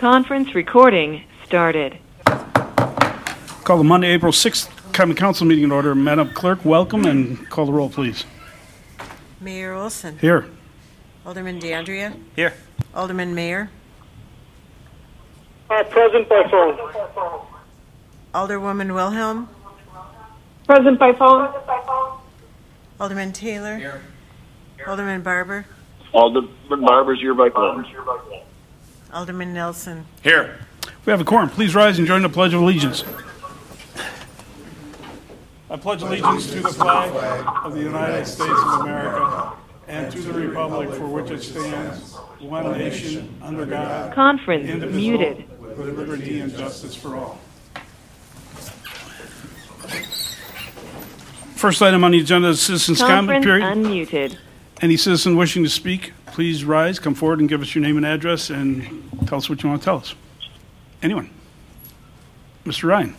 Conference recording started. Call the Monday, April 6th Common Council meeting in order. Madam Clerk, welcome, and call the roll, please. Mayor Olson. Here. Alderman DeAndrea. Here. Alderman Mayer. Present by phone. Alderwoman Wilhelm. Present by phone. Alderman Taylor. Here. Alderman Barber. Alderman Barber's here by phone. Alderman Nelson. Here. We have a quorum. Please rise and join the Pledge of Allegiance. I pledge allegiance to the flag of the United States of America and to the republic for which it stands, one nation, under God. Conference indivisible, muted. with liberty and justice for all. First item on the agenda is citizens' comment Conference period. unmuted. Any citizen wishing to speak, please rise, come forward, and give us your name and address, and tell us what you want to tell us. Anyone? Mr. Ryan.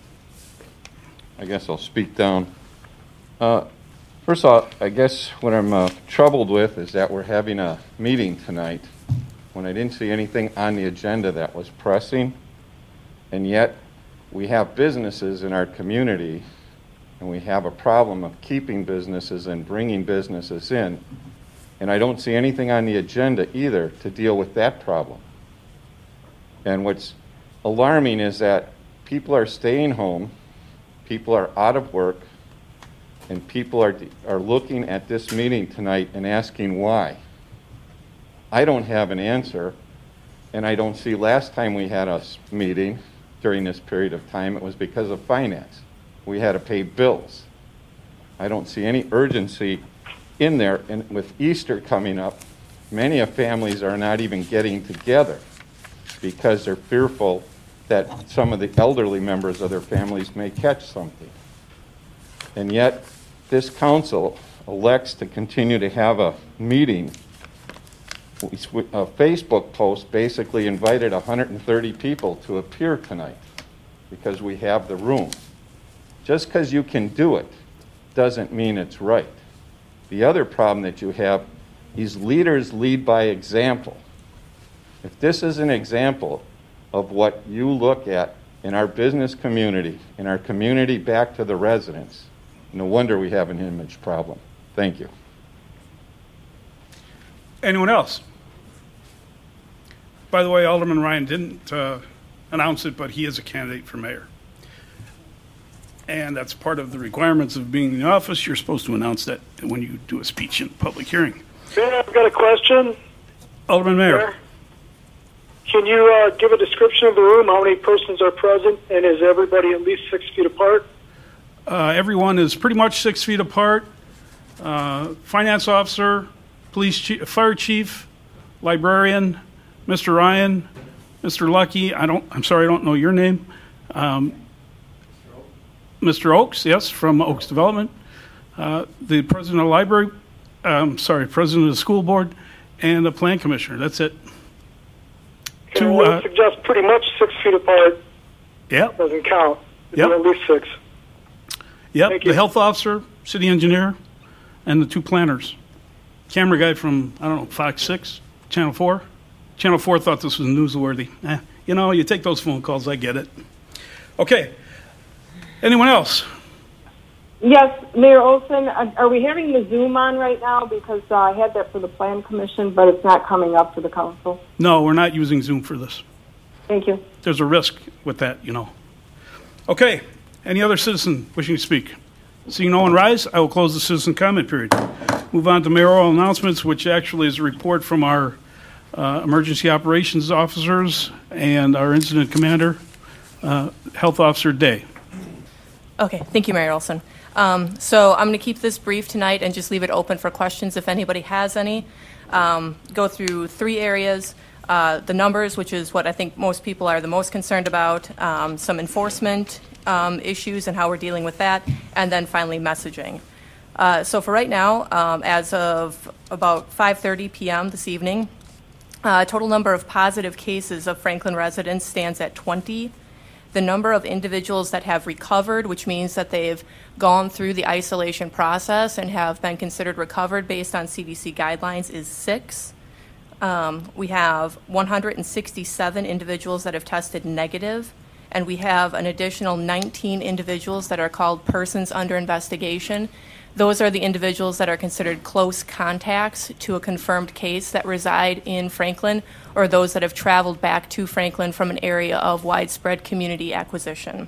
I guess I'll speak down. First of all, I guess what I'm troubled with is that we're having a meeting tonight when I didn't see anything on the agenda that was pressing, and yet we have businesses in our community, and we have a problem of keeping businesses and bringing businesses in, and I don't see anything on the agenda either to deal with that problem. And what's alarming is that people are staying home, people are out of work, and people are looking at this meeting tonight and asking why. I don't have an answer, and I don't see last time we had a meeting during this period of time, it was because of finance. We had to pay bills. I don't see any urgency in there, and with Easter coming up, many of families are not even getting together because they're fearful that some of the elderly members of their families may catch something. And yet, this council elects to continue to have a meeting. A Facebook post basically invited 130 people to appear tonight because we have the room. Just because you can do it doesn't mean it's right. The other problem that you have is leaders lead by example. If this is an example of what you look at in our business community, in our community back to the residents, no wonder we have an image problem. Thank you. Anyone else? By the way, Alderman Ryan didn't announce it, but he is a candidate for mayor. And that's part of the requirements of being in the office. You're supposed to announce that when you do a speech in a public hearing. Ben, I've got a question. Alderman Mayer. Can you give a description of the room? How many persons are present, and is everybody at least 6 feet apart? Everyone is pretty much 6 feet apart. Finance officer, police chief, fire chief, librarian, Mr. Ryan, Mr. Lucky. I'm sorry, I don't know your name. Mr. Oaks, yes, from Oaks Development. The president of the library, president of the school board, and the plan commissioner. That's it. Okay, I would suggest pretty much 6 feet apart. Yeah. Doesn't count. Yep. At least 6. Yep, the health officer, city engineer, and the 2 planners. Camera guy from, Fox 6, Channel 4. Channel 4 thought this was newsworthy. You take those phone calls, I get it. Okay. Anyone else? Yes, Mayor Olson, are we having the Zoom on right now? Because I had that for the Plan Commission, but it's not coming up for the council. No, we're not using Zoom for this. Thank you. There's a risk with that, Okay, any other citizen wishing to speak? Seeing no one rise, I will close the citizen comment period. Move on to mayoral announcements, which actually is a report from our emergency operations officers and our incident commander, Health Officer Day. Okay, thank you, Mayor Olson. So I'm going to keep this brief tonight and just leave it open for questions if anybody has any. Go through 3 areas. The numbers, which is what I think most people are the most concerned about, some enforcement issues and how we're dealing with that, and then finally messaging. So for right now, as of about 5:30 p.m. this evening, total number of positive cases of Franklin residents stands at 20. The number of individuals that have recovered, which means that they've gone through the isolation process and have been considered recovered based on CDC guidelines, is 6. We have 167 individuals that have tested negative, and we have an additional 19 individuals that are called persons under investigation. Those are the individuals that are considered close contacts to a confirmed case that reside in Franklin, or those that have traveled back to Franklin from an area of widespread community acquisition.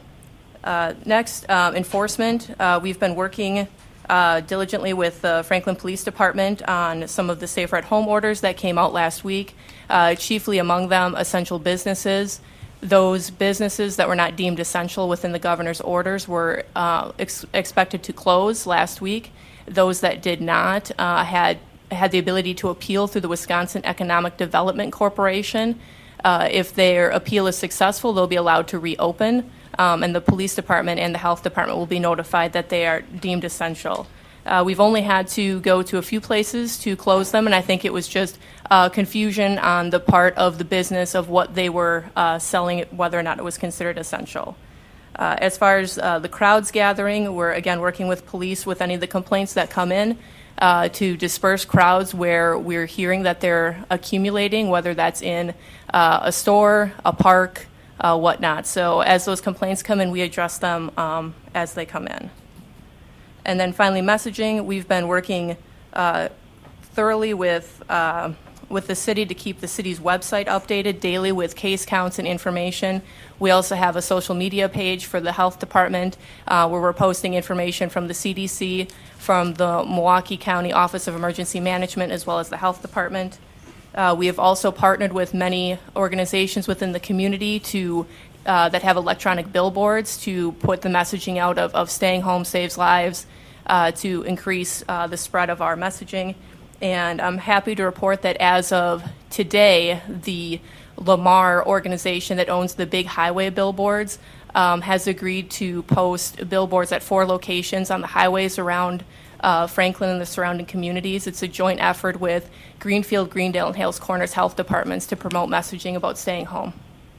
Next, enforcement. We've been working diligently with the Franklin Police Department on some of the Safer at Home orders that came out last week, chiefly among them essential businesses. Those businesses that were not deemed essential within the governor's orders were expected to close last week. Those that did not had the ability to appeal through the Wisconsin Economic Development Corporation. If their appeal is successful, they'll be allowed to reopen, and the police department and the health department will be notified that they are deemed essential. We've only had to go to a few places to close them, and I think it was just confusion on the part of the business of what they were selling, whether or not it was considered essential. As far as the crowds gathering, we're again working with police with any of the complaints that come in to disperse crowds where we're hearing that they're accumulating, whether that's in a store, a park, whatnot. So as those complaints come in, we address them as they come in. And then finally, messaging. We've been working thoroughly with the city to keep the city's website updated daily with case counts and information. We also have a social media page for the health department where we're posting information from the CDC, from the Milwaukee County Office of Emergency Management, as well as the health department. We have also partnered with many organizations within the community to that have electronic billboards to put the messaging out of staying home saves lives, to increase the spread of our messaging. And I'm happy to report that as of today, the Lamar organization that owns the big highway billboards has agreed to post billboards at 4 locations on the highways around Franklin and the surrounding communities. It's a joint effort with Greenfield, Greendale, and Hales Corners health departments to promote messaging about staying home.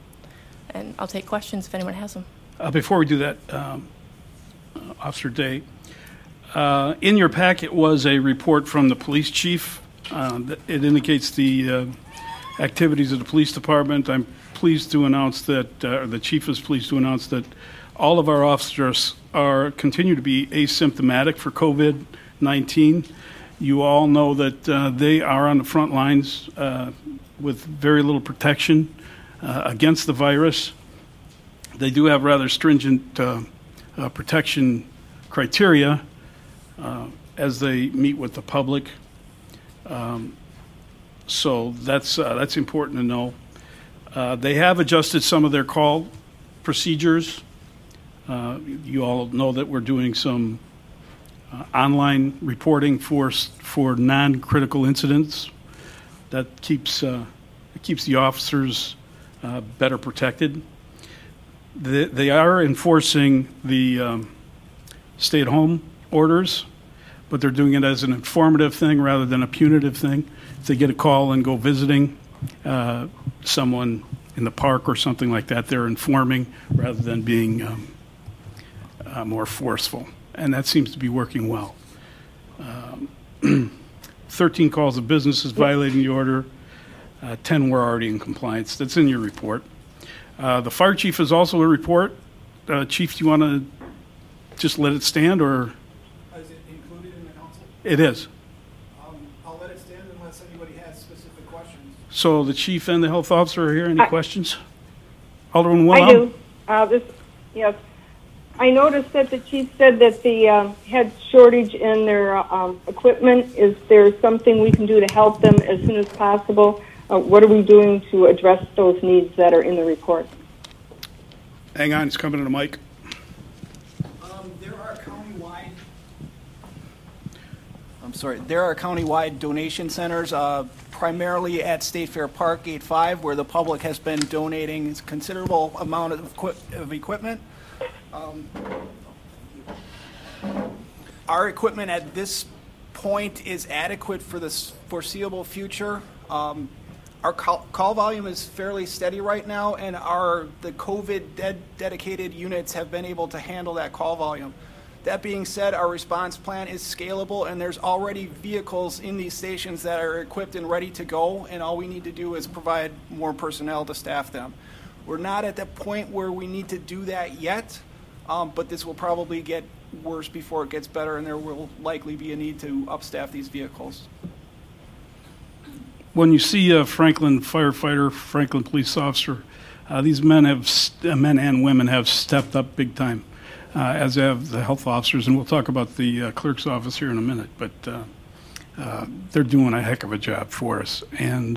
And I'll take questions if anyone has them. Before we do that, Officer Day, in your packet was a report from the police chief. It indicates the activities of the police department. I'm pleased to announce that, the chief is pleased to announce that all of our officers continue to be asymptomatic for COVID-19. You all know that they are on the front lines with very little protection against the virus. They do have rather stringent protection criteria as they meet with the public. So that's important to know. They have adjusted some of their call procedures. You all know that we're doing some online reporting for non-critical incidents. That keeps the officers better protected. They are enforcing the stay-at-home orders, but they're doing it as an informative thing rather than a punitive thing. If they get a call and go visiting someone in the park or something like that, they're informing rather than being more forceful. And that seems to be working well. 13 calls of businesses violating the order. 10 were already in compliance. That's in your report. The fire chief has also a report. Chief, do you want to just let it stand, or? Is it included in the council? It is. I'll let it stand unless anybody has specific questions. So the chief and the health officer are here. Any questions? Alderman Wilhelm? I do. Yes. I noticed that the chief said that the had shortage in their equipment. Is there something we can do to help them as soon as possible? What are we doing to address those needs that are in the report? Hang on, it's coming to the mic. There are countywide donation centers, primarily at State Fair Park, Gate 5, where the public has been donating a considerable amount of equipment. Our equipment at this point is adequate for the foreseeable future. Our call volume is fairly steady right now, and the COVID dedicated units have been able to handle that call volume. That being said, our response plan is scalable, and there's already vehicles in these stations that are equipped and ready to go, and all we need to do is provide more personnel to staff them. We're not at the point where we need to do that yet, but this will probably get worse before it gets better, and there will likely be a need to upstaff these vehicles. When you see a Franklin firefighter, Franklin police officer, these men and women have stepped up big time, as have the health officers, and we'll talk about the clerk's office here in a minute, but they're doing a heck of a job for us. And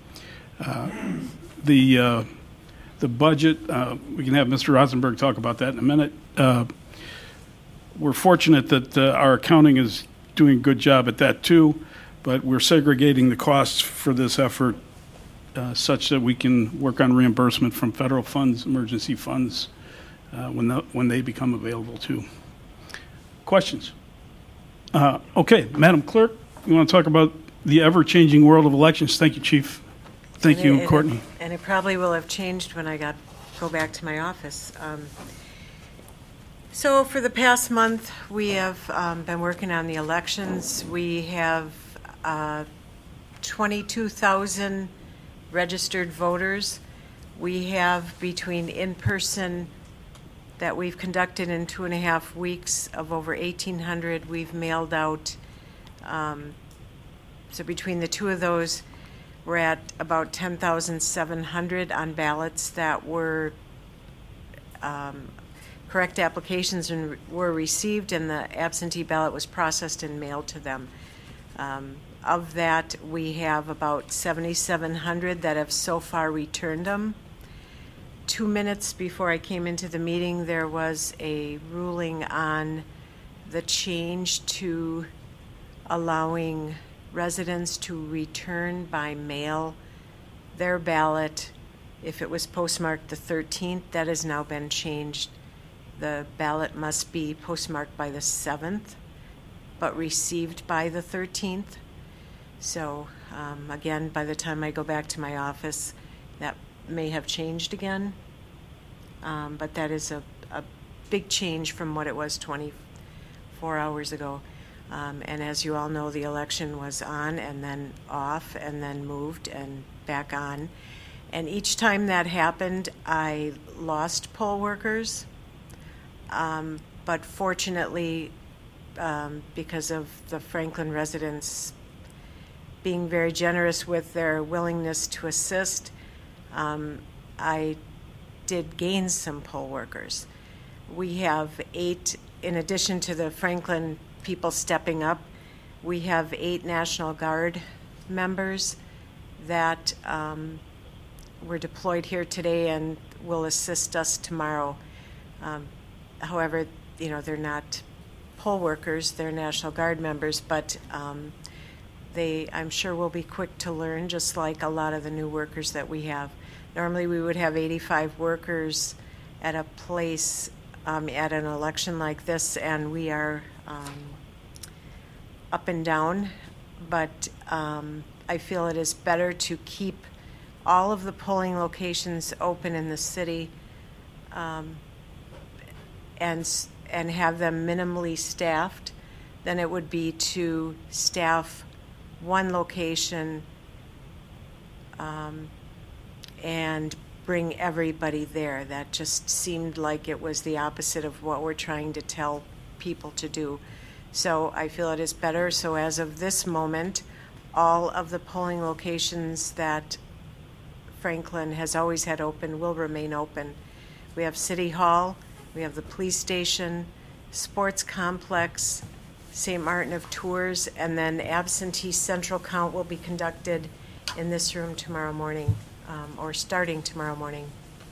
the budget, we can have Mr. Rosenberg talk about that in a minute. We're fortunate that our accounting is doing a good job at that too, but we're segregating the costs for this effort such that we can work on reimbursement from federal funds, emergency funds, when they become available too. Questions? Okay, Madam Clerk, you want to talk about the ever-changing world of elections? Thank you, Chief. Thank you, Courtney. And it probably will have changed when I go back to my office. So for the past month, we have been working on the elections. We have 22,000 registered voters. We have between in-person that we've conducted in 2.5 weeks of over 1,800. We've mailed out, so between the two of those, we're at about 10,700 on ballots that were correct applications and were received, and the absentee ballot was processed and mailed to them. Of that, we have about 7,700 that have so far returned them. 2 minutes before I came into the meeting, there was a ruling on the change to allowing residents to return by mail their ballot if it was postmarked the 13th. That has now been changed. The ballot must be postmarked by the 7th, but received by the 13th. So again, by the time I go back to my office, that may have changed again. But that is a big change from what it was 24 hours ago. And as you all know, the election was on and then off and then moved and back on. And each time that happened, I lost poll workers. But fortunately, because of the Franklin residents being very generous with their willingness to assist, I did gain some poll workers. We have 8, in addition to the Franklin people stepping up, we have 8 National Guard members that were deployed here today and will assist us tomorrow. However, they're not poll workers, they're National Guard members, but they, I'm sure, will be quick to learn, just like a lot of the new workers that we have. Normally we would have 85 workers at a place at an election like this, and we are up and down, but I feel it is better to keep all of the polling locations open in the city and have them minimally staffed than it would be to staff one location and bring everybody there. That just seemed like it was the opposite of what we're trying to tell people to do. So I feel it is better. So as of this moment, all of the polling locations that Franklin has always had open will remain open. We have City Hall, we have the police station, sports complex, St. Martin of Tours, and then absentee central count will be conducted in this room tomorrow morning, or starting tomorrow morning.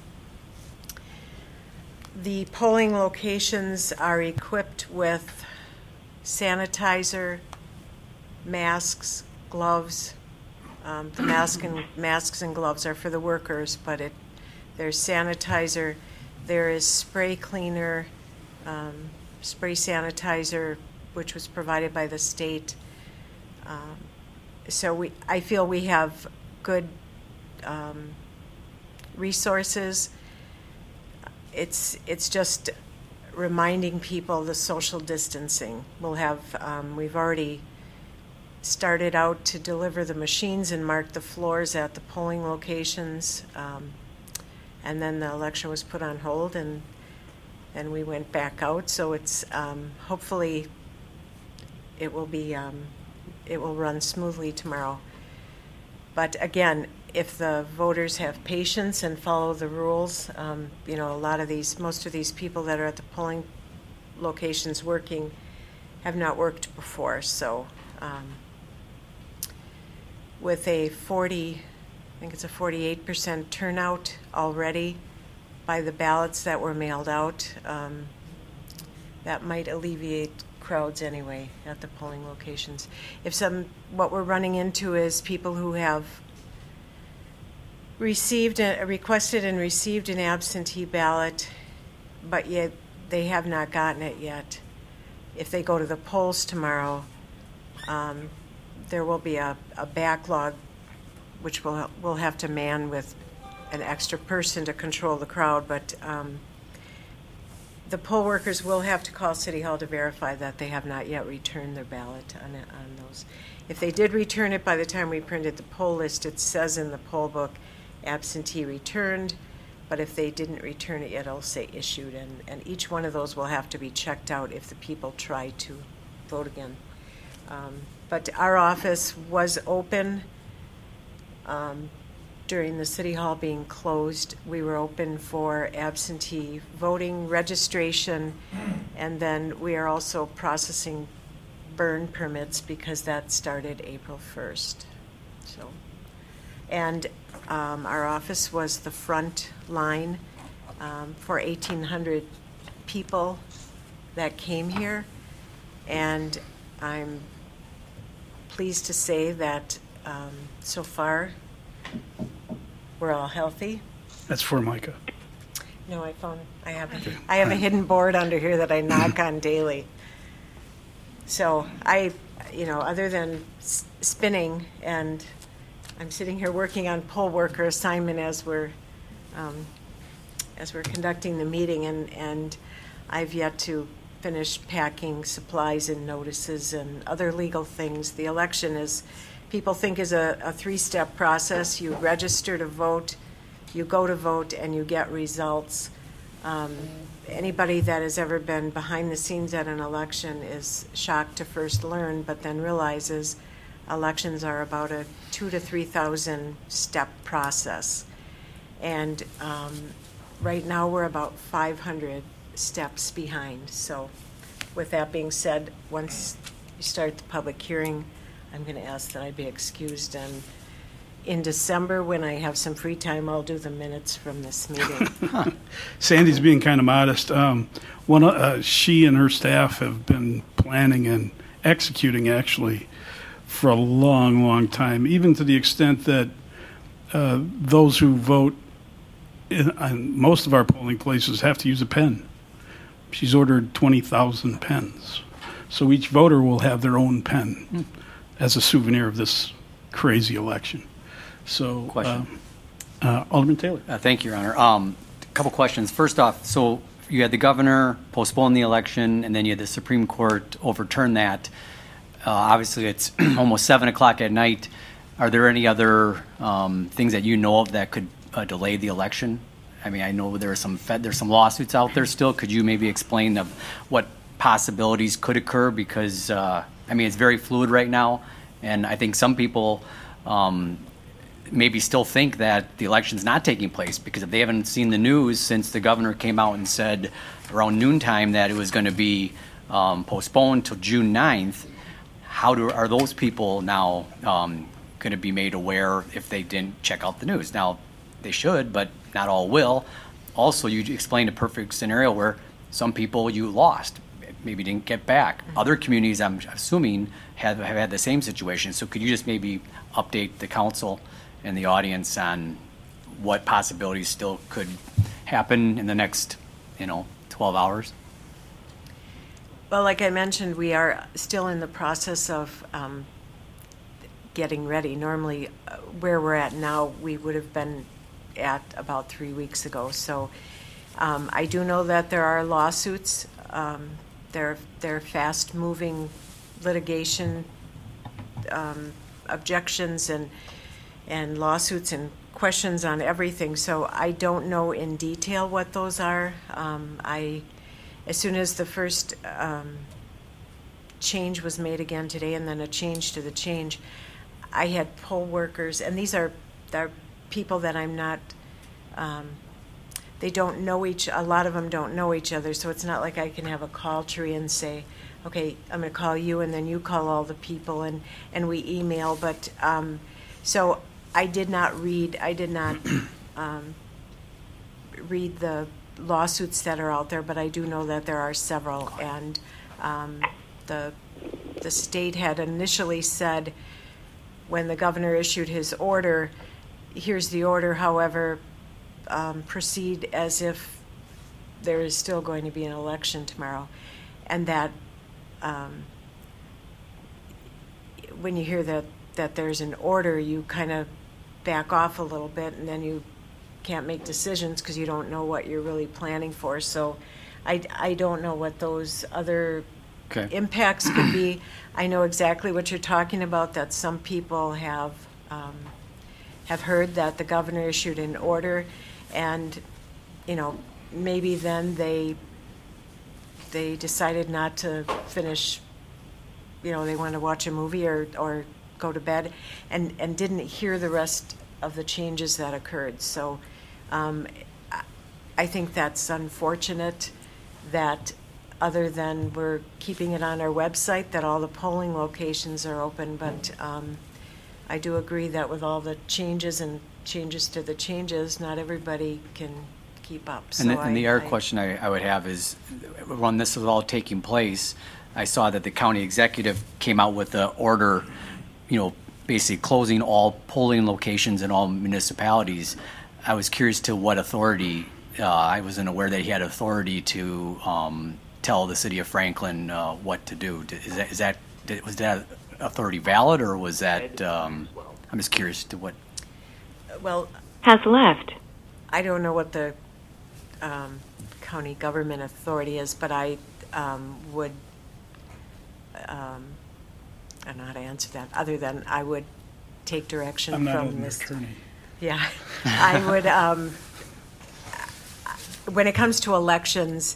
The polling locations are equipped with sanitizer, masks, gloves. The masks and gloves are for the workers, but there's sanitizer. There is spray cleaner, spray sanitizer, which was provided by the state. So I feel we have good resources. It's just reminding people the social distancing. We'll have, we've already started out to deliver the machines and mark the floors at the polling locations. And then the election was put on hold, and then we went back out. So it's hopefully it will be it will run smoothly tomorrow. But again, if the voters have patience and follow the rules, you know, most of these people that are at the polling locations working have not worked before. So with a 48% turnout already by the ballots that were mailed out, that might alleviate crowds anyway at the polling locations. What we're running into is people who have requested and received an absentee ballot, but yet they have not gotten it yet. If they go to the polls tomorrow, there will be a backlog, which we'll have to man with an extra person to control the crowd, but the poll workers will have to call City Hall to verify that they have not yet returned their ballot on those. If they did return it by the time we printed the poll list, it says in the poll book, absentee returned, but if they didn't return it yet, it'll say issued, and each one of those will have to be checked out if the people try to vote again. But our office was open during the City Hall being closed. We were open for absentee voting registration, and then we are also processing burn permits because that started April 1st. So, and our office was the front line for 1,800 people that came here, and I'm pleased to say that so far we're all healthy. That's for Micah. No, I have a hidden board under here that I knock on daily. So other than spinning, and I'm sitting here working on poll worker assignment as we're conducting the meeting, and I've yet to finish packing supplies and notices and other legal things. The election people think is a three-step process. You register to vote, you go to vote, and you get results. Anybody that has ever been behind the scenes at an election is shocked to first learn, but then realizes elections are about a 2,000 to 3,000 step process. And right now we're about 500 steps behind. So with that being said, once you start the public hearing, I'm going to ask that I be excused, and in December, when I have some free time, I'll do the minutes from this meeting. Sandy's being kind of modest. She and her staff have been planning and executing, actually, for a long, long time, even to the extent that those who vote in most of our polling places have to use a pen. She's ordered 20,000 pens. So each voter will have their own pen as a souvenir of this crazy election. So, Alderman Taylor. Thank you, Your Honor. A couple questions. First off, so you had the governor postpone the election, and then you had the Supreme Court overturn that. Obviously, it's almost 7 o'clock at night. Are there any other things that you know of that could delay the election? I mean, I know there's some lawsuits out there still. Could you maybe explain what possibilities could occur? Because it's very fluid right now, and I think some people maybe still think that the election's not taking place, because if they haven't seen the news since the governor came out and said around noontime that it was going to be postponed till June 9th, are those people now going to be made aware if they didn't check out the news? Now, they should, but not all will. Also, you explained a perfect scenario where some people you lost, maybe didn't get back. Other communities, I'm assuming, have had the same situation. So could you just maybe update the council and the audience on what possibilities still could happen in the next 12 hours? Well, like I mentioned, we are still in the process of getting ready. Normally, where we're at now, we would have been at about 3 weeks ago. So I do know that there are lawsuits. They're fast-moving litigation objections and lawsuits and questions on everything. So I don't know in detail what those are. As soon as the first change was made again today, and then a change to the change, I had poll workers, and they're people that I'm not. They don't know a lot of them don't know each other, so it's not like I can have a call tree and say, okay, I'm going to call you, and then you call all the people, and we email. But so I did not read read the lawsuits that are out there, but I do know that there are several, and the state had initially said when the governor issued his order, here's the order, however, proceed as if there is still going to be an election tomorrow. And that when you hear that there's an order, you kind of back off a little bit, and then you can't make decisions because you don't know what you're really planning for. So I don't know what those other impacts could be. I know exactly what you're talking about, that some people have heard that the governor issued an order, and maybe then they decided not to finish, they wanted to watch a movie or go to bed, and didn't hear the rest of the changes that occurred. So I think that's unfortunate that other than we're keeping it on our website, that all the polling locations are open, but I do agree that with all the changes and changes to the changes, not everybody can keep up. And the other question I would have is, when this is all taking place, I saw that the county executive came out with the order, basically closing all polling locations in all municipalities. I was curious to what authority. I wasn't aware that he had authority to tell the city of Franklin what to do. Was that authority valid, or was that? I'm just curious to what. Well, has left. I don't know what the county government authority is, but I would. I don't know how to answer that, other than I would take direction I'm not from this. Attorney. Yeah, I would. When it comes to elections,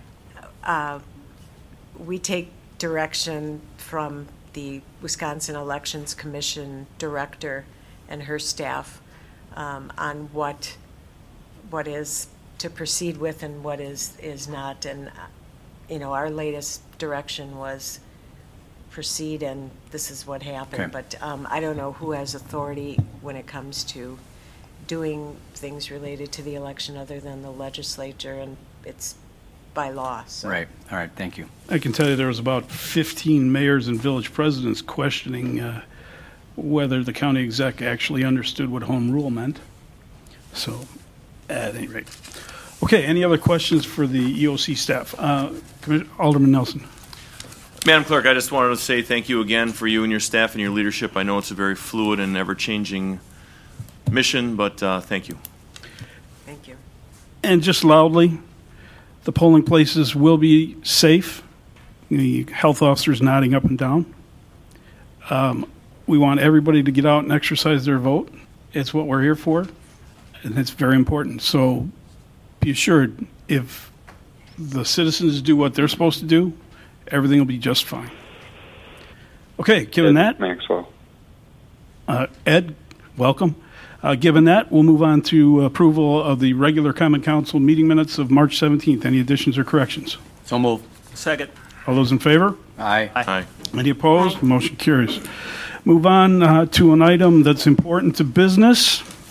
we take direction from the Wisconsin Elections Commission director and her staff on what is to proceed with and what is not. And our latest direction was proceed, and this is what happened. Okay. But I don't know who has authority when it comes to doing things related to the election other than the legislature, and it's by law. So. Right. All right. Thank you. I can tell you there was about 15 mayors and village presidents questioning whether the county exec actually understood what home rule meant. So, at any rate. Okay, any other questions for the EOC staff? Alderman Nelson. Madam Clerk, I just wanted to say thank you again for you and your staff and your leadership. I know it's a very fluid and ever-changing mission, but thank you. Thank you. And just loudly, the polling places will be safe. The health officers nodding up and down. We want everybody to get out and exercise their vote. It's what we're here for, and it's very important. So be assured, if the citizens do what they're supposed to do, everything will be just fine. Okay, given that, Maxwell. Ed, welcome. Given that, we'll move on to approval of the regular Common Council meeting minutes of March 17th. Any additions or corrections? So moved. Second. All those in favor? Aye. Aye. Any opposed? Motion carries. Move on to an item that's important to business.